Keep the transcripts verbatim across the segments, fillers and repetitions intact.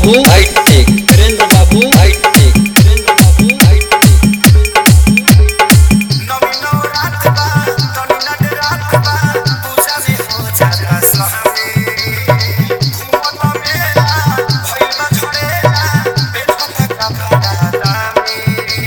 बाबू हाईटेक, वीरेंद्र बाबू हाईटेक, वीरेंद्र बाबू हाईटेक। नवी नवरात बा तनी नट रात बा पूजा में हो जाता स्वामी घूमत मेला भइल बा झड़ेला बेटा का भाड़ा दामी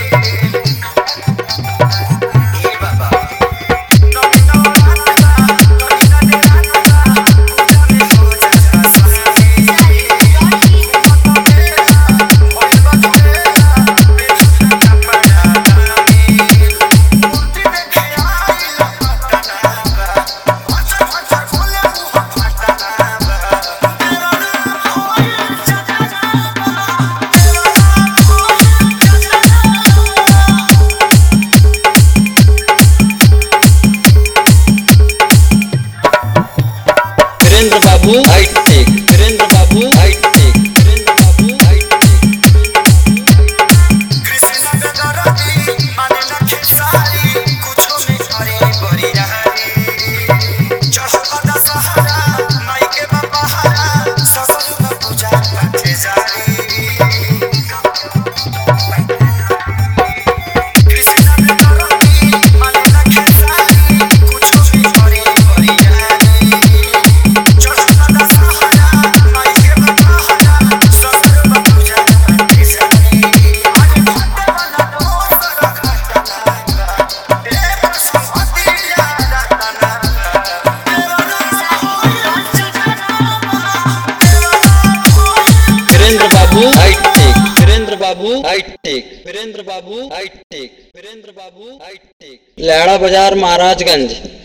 ए बाबा नवी नवरात बा तनी नट रात बा पूजा में हो जाता स्वामी घूमत मेला भइल बा झड़ेला बेटा का भाड़ा दामी मूर्ति देखे आइला पटना बा अच्छा अच्छा खोले मुंह फटना बा तेरा नाम होई जगना बा तेरा नाम होई जगना वीरेंद्र बाबू हाईटेक, वीरेंद्र बाबू हाईटेक, वीरेंद्र बाबू हाईटेक। कृष्ण बेदरदी माने न खेसारी कुछो में करे बड़ी रहरी चढ़ल दशहरा माई के बपहारा ससुर न पूजा पाठे जारी कृष्ण बेदरदी माने न खेसारी कुछो में करे बड़ी रहरी चढ़ल दशहरा माई के बपहारा ससुर न पूजा पाठे जारी आज घाटे वाला दोस्त घटना बा ए संगतिया रटना बा तेरा नाम होई जगना बा तेरा नाम होई वीरेंद्र बाबू हाईटेक, वीरेंद्र बाबू हाईटेक, वीरेंद्र बाबू हाईटेक, वीरेंद्र बाबू हाईटेक। लहड़ा बाजार, महाराजगंज।